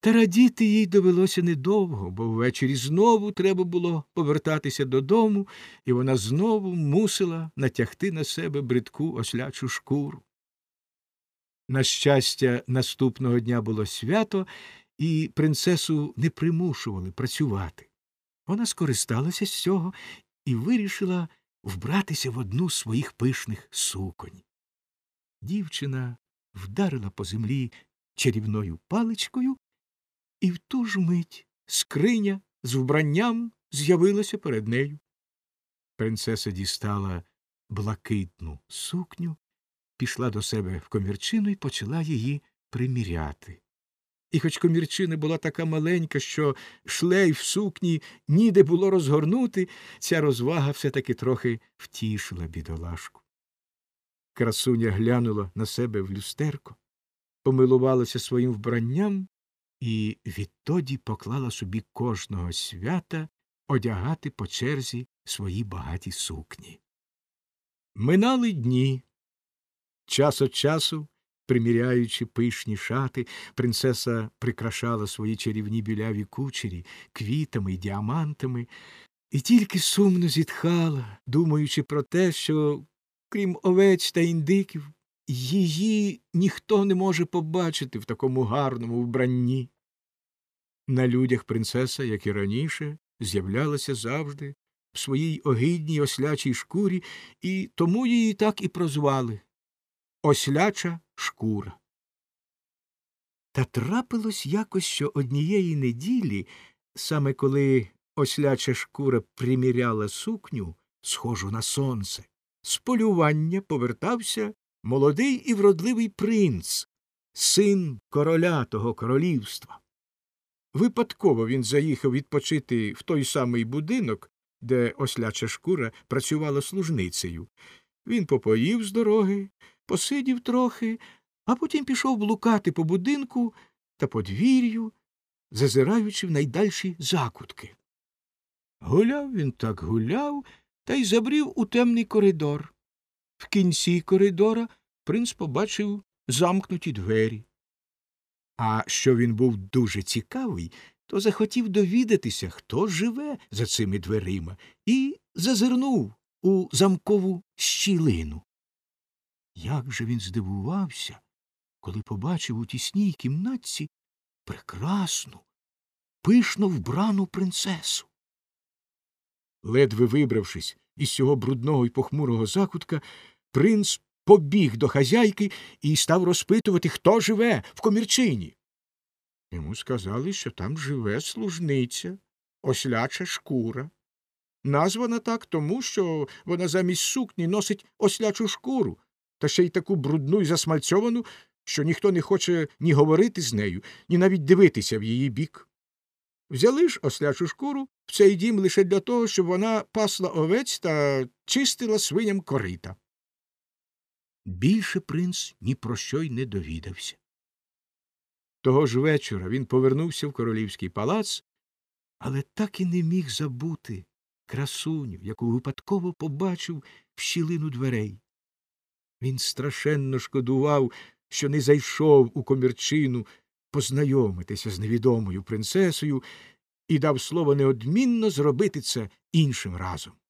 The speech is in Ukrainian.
Та радіти їй довелося недовго, бо ввечері знову треба було повертатися додому, і вона знову мусила натягти на себе бридку ослячу шкуру. На щастя, наступного дня було свято, і принцесу не примушували працювати. Вона скористалася з цього і вирішила вбратися в одну з своїх пишних суконь. Дівчина вдарила по землі чарівною паличкою, і в ту ж мить скриня з вбранням з'явилася перед нею. Принцеса дістала блакитну сукню, пішла до себе в комірчину і почала її приміряти. І хоч комірчина була така маленька, що шлейф сукні ніде було розгорнути, ця розвага все-таки трохи втішила бідолашку. Красуня глянула на себе в люстерко, помилувалася своїм вбранням і відтоді поклала собі кожного свята одягати по черзі свої багаті сукні. Минали дні. Час від часу, приміряючи пишні шати, принцеса прикрашала свої чарівні біляві кучері квітами й діамантами, і тільки сумно зітхала, думаючи про те, що, крім овець та індиків, її ніхто не може побачити в такому гарному вбранні. На людях принцеса, як і раніше, з'являлася завжди в своїй огидній ослячій шкурі, і тому її так і прозвали — Осляча шкура. Та трапилось якось, що однієї неділі, саме коли осляча шкура приміряла сукню, схожу на сонце, з полювання повертався молодий і вродливий принц, син короля того королівства. Випадково він заїхав відпочити в той самий будинок, де осляча шкура працювала служницею. Він попоїв з дороги, посидів трохи, а потім пішов блукати по будинку та подвір'ю, зазираючи в найдальші закутки. Гуляв він так гуляв, та й забрів у темний коридор. В кінці коридора принц побачив замкнуті двері. А що він був дуже цікавий, то захотів довідатися, хто живе за цими дверима, і зазирнув у замкову щілину. Як же він здивувався, коли побачив у тісній кімнатці прекрасну, пишно вбрану принцесу. Ледве вибравшись із цього брудного й похмурого закутка, принц побіг до хазяйки і став розпитувати, хто живе в комірчині. Йому сказали, що там живе служниця, осляча шкура. Названа так тому, що вона замість сукні носить ослячу шкуру, та ще й таку брудну й засмальцьовану, що ніхто не хоче ні говорити з нею, ні навіть дивитися в її бік. Взяли ж ослячу шкуру в цей дім лише для того, щоб вона пасла овець та чистила свиням корита. Більше принц ні про що й не довідався. Того ж вечора він повернувся в королівський палац, але так і не міг забути красуню, яку випадково побачив в щілину дверей. Він страшенно шкодував, що не зайшов у комірчину познайомитися з невідомою принцесою, і дав слово неодмінно зробити це іншим разом.